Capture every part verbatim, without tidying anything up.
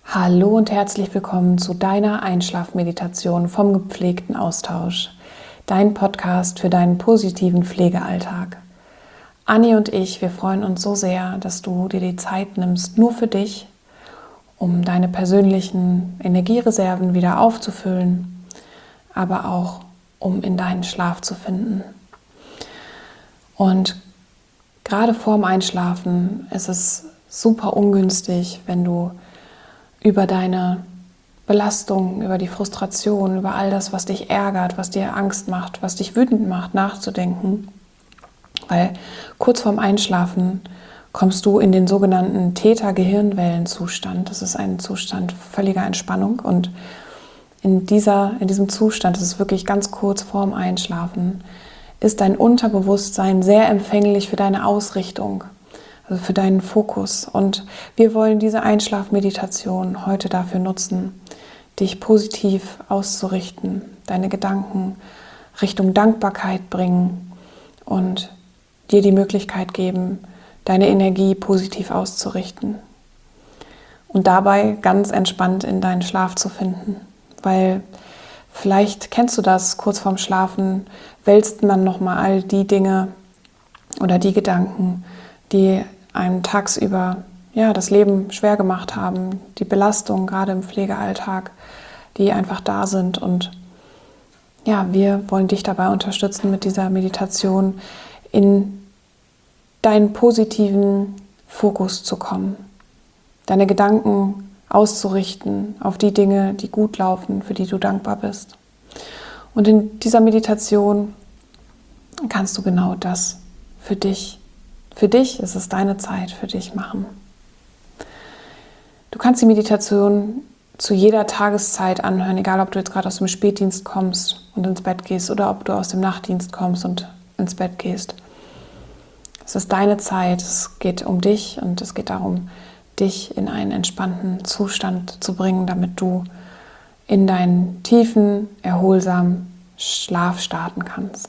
Hallo und herzlich willkommen zu deiner Einschlafmeditation vom gepflegten Austausch. Dein Podcast für deinen positiven Pflegealltag. Anni und ich, wir freuen uns so sehr, dass du dir die Zeit nimmst, nur für dich, um deine persönlichen Energiereserven wieder aufzufüllen, aber auch um in deinen Schlaf zu finden. Und gerade vorm Einschlafen ist es super ungünstig, wenn du über deine Belastung, über die Frustration, über all das, was dich ärgert, was dir Angst macht, was dich wütend macht, nachzudenken. Weil kurz vorm Einschlafen kommst du in den sogenannten Theta-Gehirnwellenzustand. Das ist ein Zustand völliger Entspannung. Und in, dieser, in diesem Zustand, das ist wirklich ganz kurz vorm Einschlafen, ist dein Unterbewusstsein sehr empfänglich für deine Ausrichtung, also für deinen Fokus. Und wir wollen diese Einschlafmeditation heute dafür nutzen, dich positiv auszurichten, deine Gedanken Richtung Dankbarkeit bringen und dir die Möglichkeit geben, deine Energie positiv auszurichten und dabei ganz entspannt in deinen Schlaf zu finden. Weil vielleicht kennst du das, kurz vorm Schlafen wälzt man nochmal all die Dinge oder die Gedanken, die einem tagsüber ja, das Leben schwer gemacht haben, die Belastung gerade im Pflegealltag, die einfach da sind. Und ja, wir wollen dich dabei unterstützen mit dieser Meditation, in deinen positiven Fokus zu kommen, deine Gedanken auszurichten auf die Dinge, die gut laufen, für die du dankbar bist. Und in dieser Meditation kannst du genau das für dich Für dich ist es deine Zeit, für dich machen. Du kannst die Meditation zu jeder Tageszeit anhören, egal ob du jetzt gerade aus dem Spätdienst kommst und ins Bett gehst oder ob du aus dem Nachtdienst kommst und ins Bett gehst. Es ist deine Zeit, es geht um dich und es geht darum, dich in einen entspannten Zustand zu bringen, damit du in deinen tiefen, erholsamen Schlaf starten kannst.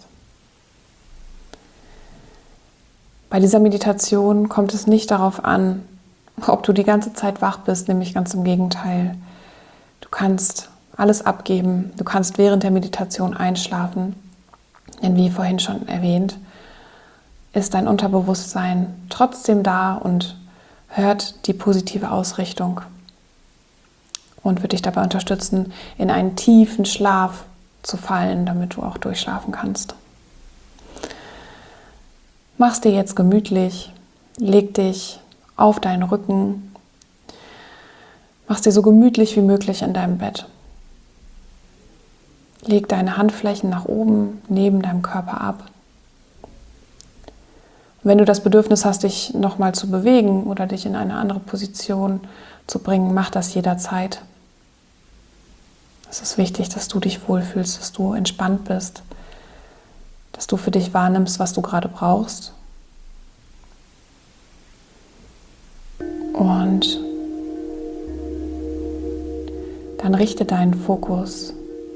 Bei dieser Meditation kommt es nicht darauf an, ob du die ganze Zeit wach bist, nämlich ganz im Gegenteil. Du kannst alles abgeben, du kannst während der Meditation einschlafen, denn wie vorhin schon erwähnt, ist dein Unterbewusstsein trotzdem da und hört die positive Ausrichtung und wird dich dabei unterstützen, in einen tiefen Schlaf zu fallen, damit du auch durchschlafen kannst. Mach's dir jetzt gemütlich, leg dich auf deinen Rücken, mach's dir so gemütlich wie möglich in deinem Bett. Leg deine Handflächen nach oben neben deinem Körper ab. Und wenn du das Bedürfnis hast, dich nochmal zu bewegen oder dich in eine andere Position zu bringen, mach das jederzeit. Es ist wichtig, dass du dich wohlfühlst, dass du entspannt bist, dass du für dich wahrnimmst, was du gerade brauchst. Und dann richte deinen Fokus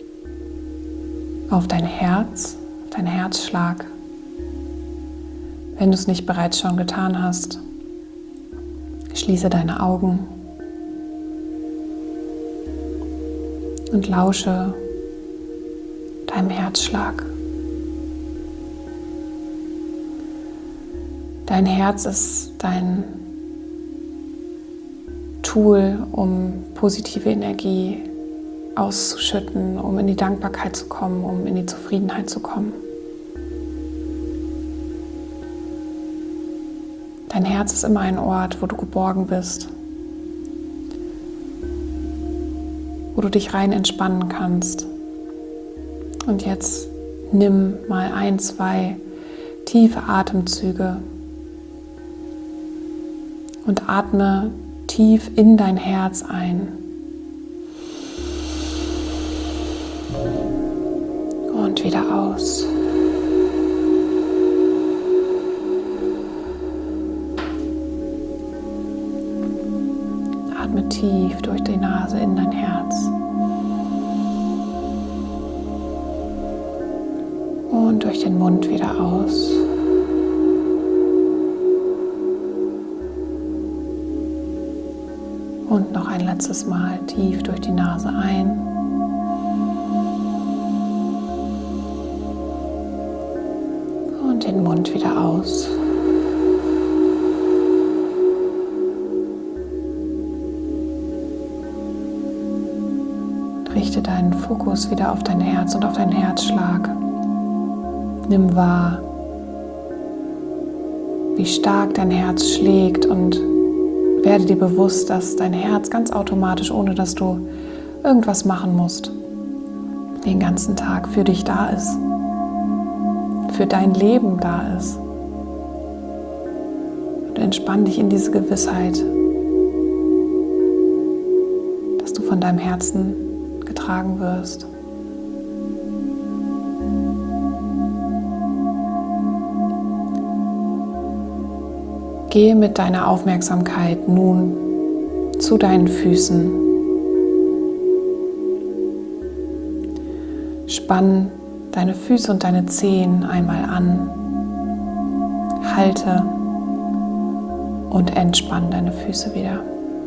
auf dein Herz, auf deinen Herzschlag. Wenn du es nicht bereits schon getan hast, schließe deine Augen und lausche deinem Herzschlag. Dein Herz ist dein Tool, um positive Energie auszuschütten, um in die Dankbarkeit zu kommen, um in die Zufriedenheit zu kommen. Dein Herz ist immer ein Ort, wo du geborgen bist, wo du dich rein entspannen kannst. Und jetzt nimm mal ein, zwei tiefe Atemzüge und atme tief in dein Herz ein. Und wieder aus. Atme tief durch die Nase in dein Herz. Und durch den Mund wieder aus. Und noch ein ein letztes Mal tief durch die Nase ein und den Mund wieder aus. Richte deinen Fokus wieder auf dein Herz und auf deinen Herzschlag. Nimm wahr, wie stark dein Herz schlägt und werde dir bewusst, dass dein Herz ganz automatisch, ohne dass du irgendwas machen musst, den ganzen Tag für dich da ist, für dein Leben da ist. Und entspann dich in diese Gewissheit, dass du von deinem Herzen getragen wirst. Gehe mit deiner Aufmerksamkeit nun zu deinen Füßen. Spann deine Füße und deine Zehen einmal an. Halte und entspann deine Füße wieder.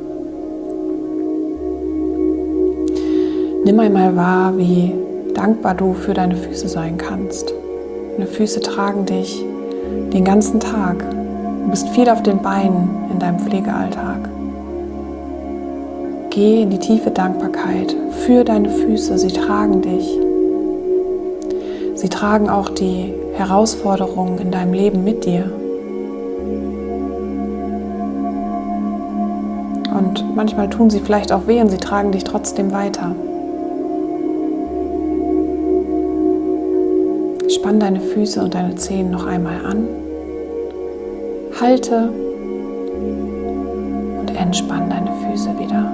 Nimm einmal wahr, wie dankbar du für deine Füße sein kannst. Deine Füße tragen dich den ganzen Tag. Du bist viel auf den Beinen in deinem Pflegealltag. Geh in die tiefe Dankbarkeit für deine Füße. Sie tragen dich. Sie tragen auch die Herausforderungen in deinem Leben mit dir. Und manchmal tun sie vielleicht auch weh und sie tragen dich trotzdem weiter. Spann deine Füße und deine Zehen noch einmal an. Halte und entspann deine Füße wieder.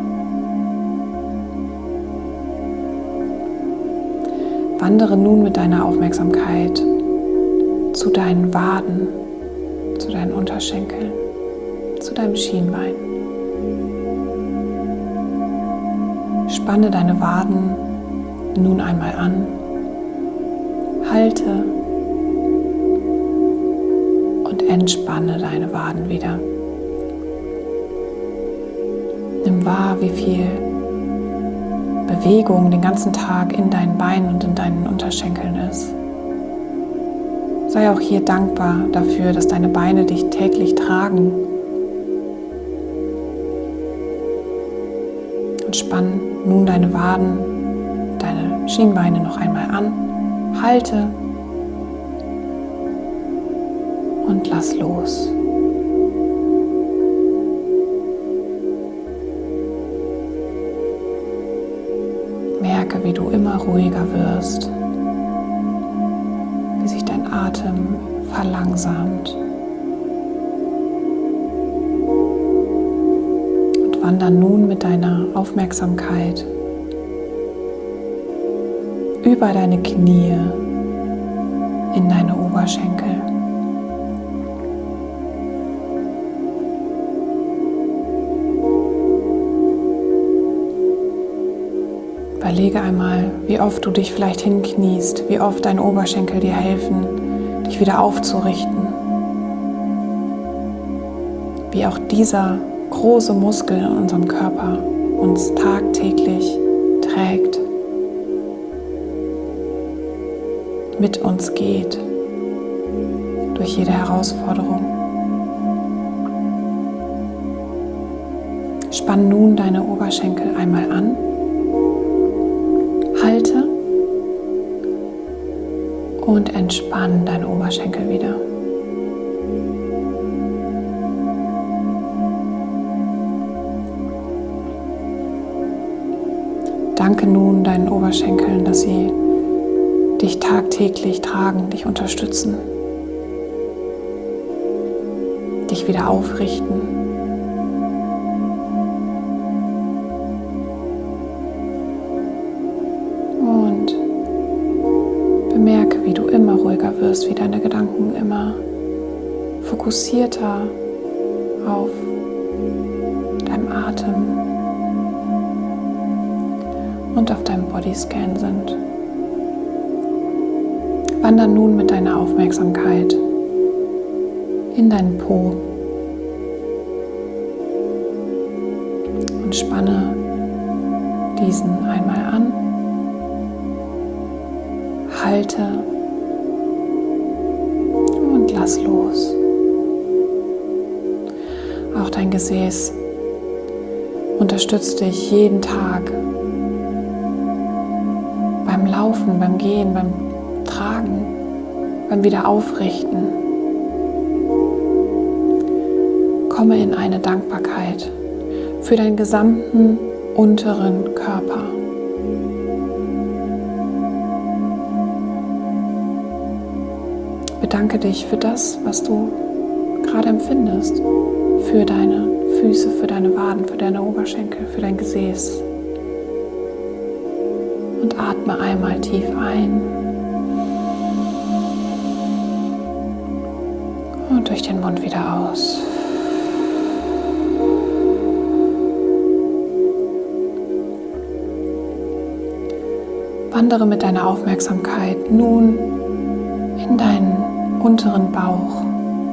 Wandere nun mit deiner Aufmerksamkeit zu deinen Waden, zu deinen Unterschenkeln, zu deinem Schienbein. Spanne deine Waden nun einmal an. Halte und entspanne deine Waden wieder. Nimm wahr, wie viel Bewegung den ganzen Tag in deinen Beinen und in deinen Unterschenkeln ist. Sei auch hier dankbar dafür, dass deine Beine dich täglich tragen. Und spann nun deine Waden, deine Schienbeine noch einmal an. Halte und lass los. Merke, wie du immer ruhiger wirst, wie sich dein Atem verlangsamt. Und wandere nun mit deiner Aufmerksamkeit über deine Knie in deine Oberschenkel. Überlege einmal, wie oft du dich vielleicht hinkniest, wie oft deine Oberschenkel dir helfen, dich wieder aufzurichten. Wie auch dieser große Muskel in unserem Körper uns tagtäglich trägt, mit uns geht durch jede Herausforderung. Spann nun deine Oberschenkel einmal an. Halte und entspann deine Oberschenkel wieder. Danke nun deinen Oberschenkeln, dass sie dich tagtäglich tragen, dich unterstützen, dich wieder aufrichten. Und bemerke, wie du immer ruhiger wirst, wie deine Gedanken immer fokussierter auf deinem Atem und auf deinem Bodyscan sind. Wander nun mit deiner Aufmerksamkeit in deinen Po und spanne diesen einmal an, halte und lass los. Auch dein Gesäß unterstützt dich jeden Tag beim Laufen, beim Gehen, beim Tragen, beim Wiederaufrichten. Komme in eine Dankbarkeit für deinen gesamten unteren Körper. Bedanke dich für das, was du gerade empfindest, für deine Füße, für deine Waden, für deine Oberschenkel, für dein Gesäß. Und atme einmal tief ein und durch den Mund wieder aus. Wandere mit deiner Aufmerksamkeit nun in deinen unteren Bauch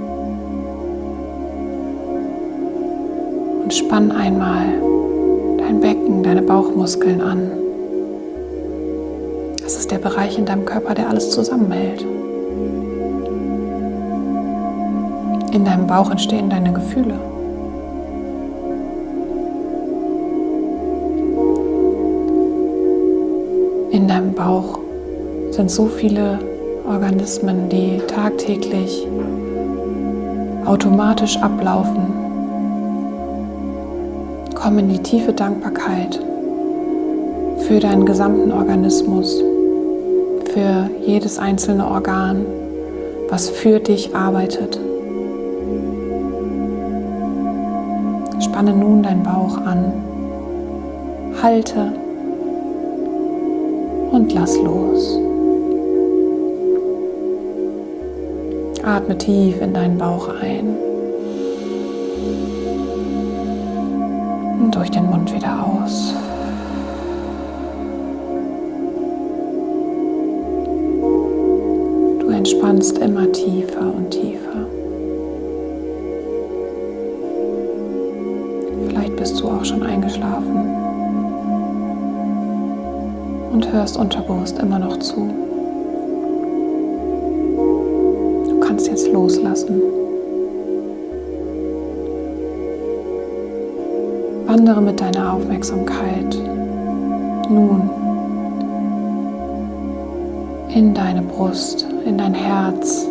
und spann einmal dein Becken, deine Bauchmuskeln an. Das ist der Bereich in deinem Körper, der alles zusammenhält. In deinem Bauch entstehen deine Gefühle. In deinem Bauch sind so viele Organismen, die tagtäglich automatisch ablaufen. Komm in die tiefe Dankbarkeit für deinen gesamten Organismus, für jedes einzelne Organ, was für dich arbeitet. Spanne nun deinen Bauch an, halte und lass los. Atme tief in deinen Bauch ein und durch den Mund wieder aus. Du entspannst immer tiefer und tiefer. Vielleicht bist du auch schon eingeschlafen und hörst unterbewusst immer noch zu. Du kannst jetzt loslassen. Wandere mit deiner Aufmerksamkeit nun in deine Brust, in dein Herz.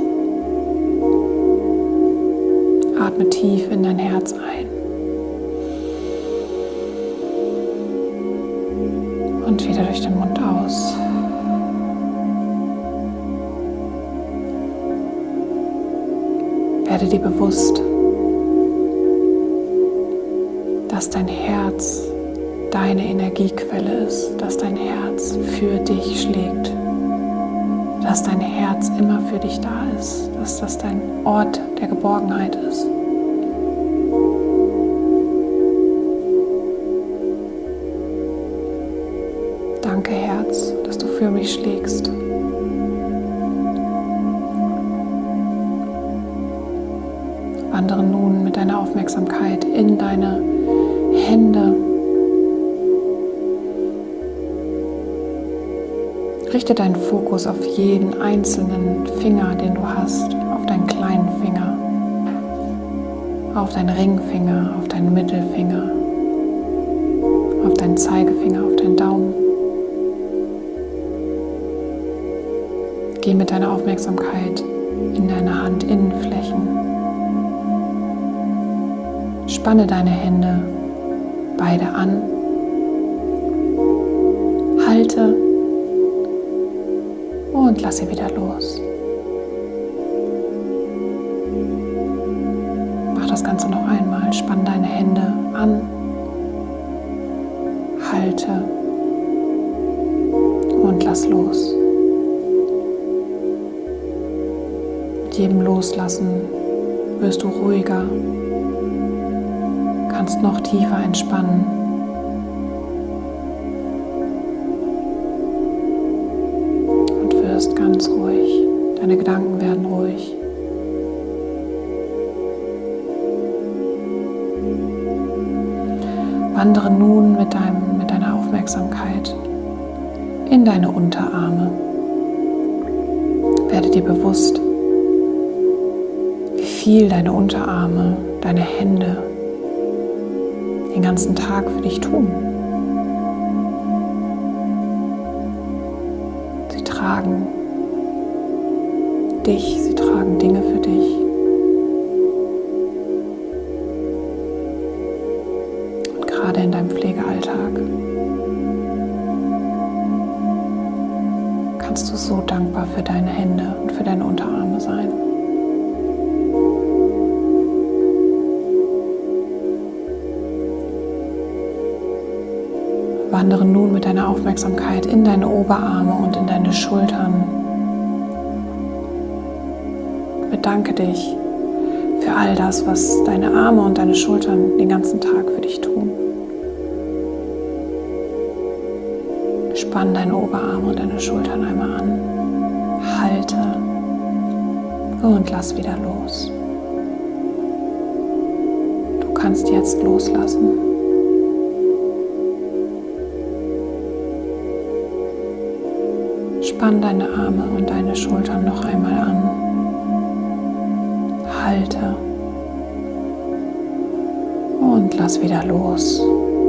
Atme tief in dein Herz ein und wieder durch den Mund aus. Werde dir bewusst, dass dein Herz deine Energiequelle ist, dass dein Herz für dich schlägt, dass dein Herz immer für dich da ist, dass das dein Ort der Geborgenheit ist. Danke, Herz, dass du für mich schlägst. Wandere nun mit deiner Aufmerksamkeit in deine Hände. Richte deinen Fokus auf jeden einzelnen Finger, den du hast, auf deinen kleinen Finger, auf deinen Ringfinger, auf deinen Mittelfinger, auf deinen Zeigefinger, auf deinen Daumen. Geh mit deiner Aufmerksamkeit in deine Handinnenflächen. Spanne deine Hände beide an, halte und lass sie wieder los. Mach das Ganze noch einmal. Spann deine Hände an, halte und lass los. Mit jedem Loslassen wirst du ruhiger, kannst noch tiefer entspannen. Und wirst ganz ruhig. Deine Gedanken werden ruhig. Wandere nun mit, deinem, mit deiner Aufmerksamkeit Aufmerksamkeit in deine Unterarme. Werde dir bewusst, wie viel deine Unterarme, deine Hände den ganzen Tag für dich tun. Sie tragen dich, sie tragen Dinge für dich. Und gerade in deinem Pflegealltag kannst du so dankbar für deine Hände und für deine Unterarme sein. Wandere nun mit deiner Aufmerksamkeit in deine Oberarme und in deine Schultern. Bedanke dich für all das, was deine Arme und deine Schultern den ganzen Tag für dich tun. Spann deine Oberarme und deine Schultern einmal an. Halte und lass wieder los. Du kannst jetzt loslassen. Spann deine Arme und deine Schultern noch einmal an. Halte und lass wieder los.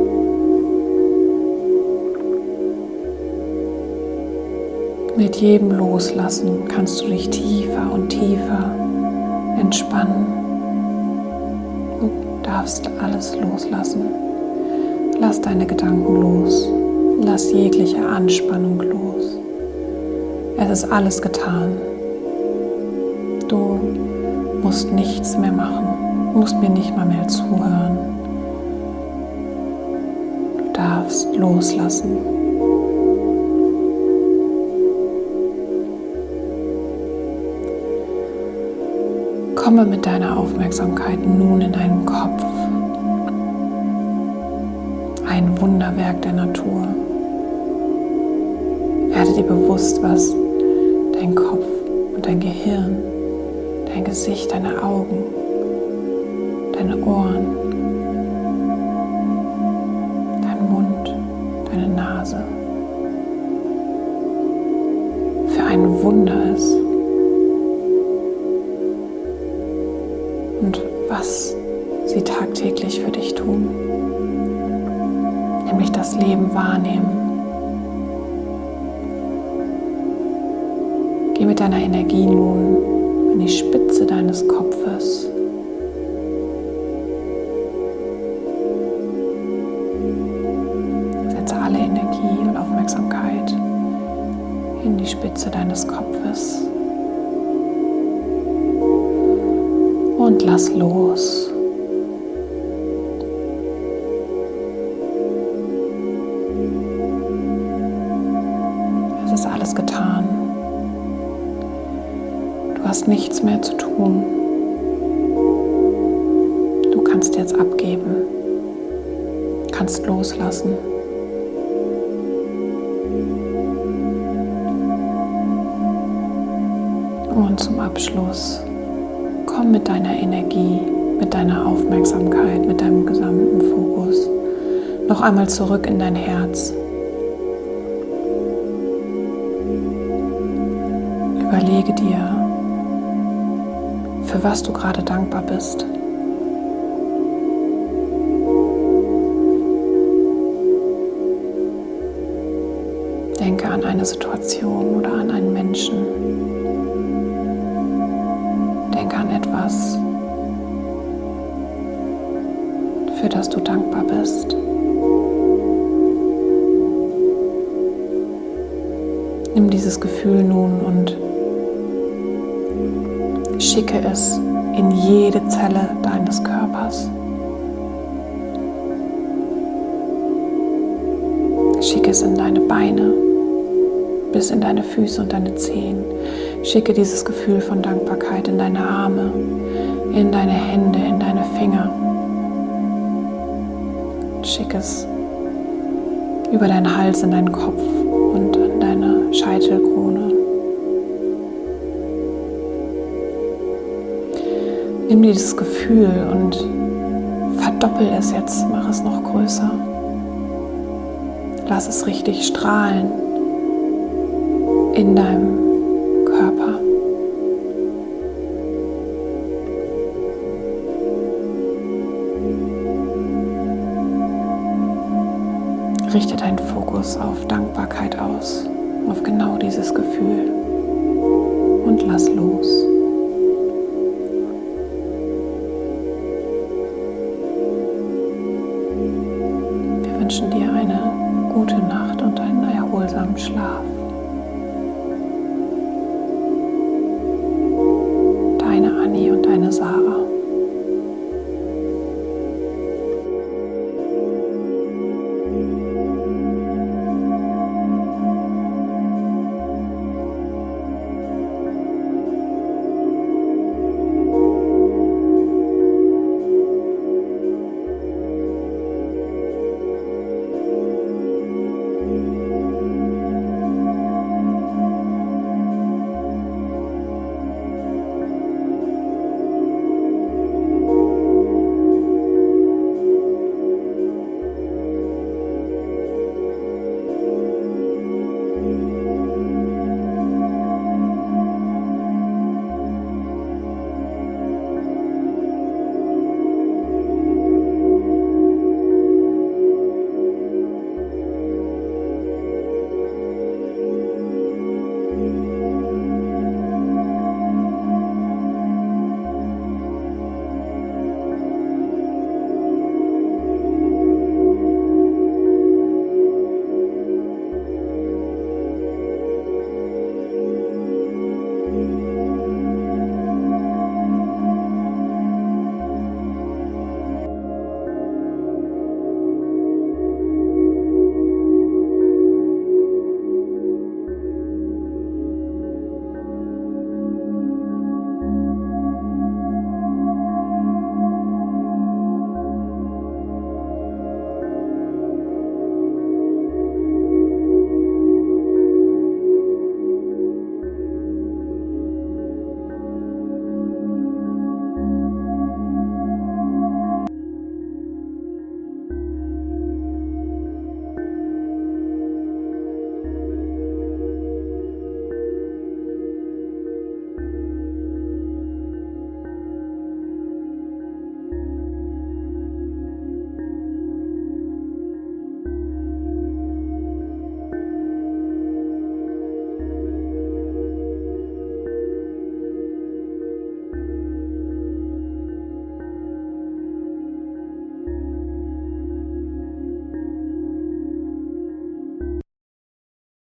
Mit jedem Loslassen kannst du dich tiefer und tiefer entspannen. Du darfst alles loslassen. Lass deine Gedanken los. Lass jegliche Anspannung los. Es ist alles getan. Du musst nichts mehr machen. Du musst mir nicht mal mehr zuhören. Du darfst loslassen. Komme mit deiner Aufmerksamkeit nun in deinen Kopf. Ein Wunderwerk der Natur. Werde dir bewusst, was dein Kopf und dein Gehirn, dein Gesicht, deine Augen, deine Ohren, dein Mund, deine Nase für ein Wunder ist. Und was sie tagtäglich für dich tun, nämlich das Leben wahrnehmen. Geh mit deiner Energie nun an die Spitze deines Kopfes. Setze alle Energie und Aufmerksamkeit in die Spitze deines Kopfes. Und lass los. Es ist alles getan. Du hast nichts mehr zu tun. Du kannst jetzt abgeben. Kannst loslassen. Und zum Abschluss komm mit deiner Energie, mit deiner Aufmerksamkeit, mit deinem gesamten Fokus noch einmal zurück in dein Herz. Überlege dir, für was du gerade dankbar bist. Denke an eine Situation oder an einen Menschen. Denke an etwas, für das du dankbar bist. Nimm dieses Gefühl nun und schicke es in jede Zelle deines Körpers. Schicke es in deine Beine, bis in deine Füße und deine Zehen. Schicke dieses Gefühl von Dankbarkeit in deine Arme, in deine Hände, in deine Finger. Schicke es über deinen Hals in deinen Kopf und an deine Scheitelkrone. Nimm dir dieses Gefühl und verdoppel es jetzt, mach es noch größer. Lass es richtig strahlen in deinem Körper. Richte deinen Fokus auf Dankbarkeit aus, auf genau dieses Gefühl und lass los. Wir wünschen dir eine gute Nacht und einen erholsamen Schlaf. Deine Anni und deine Sarah.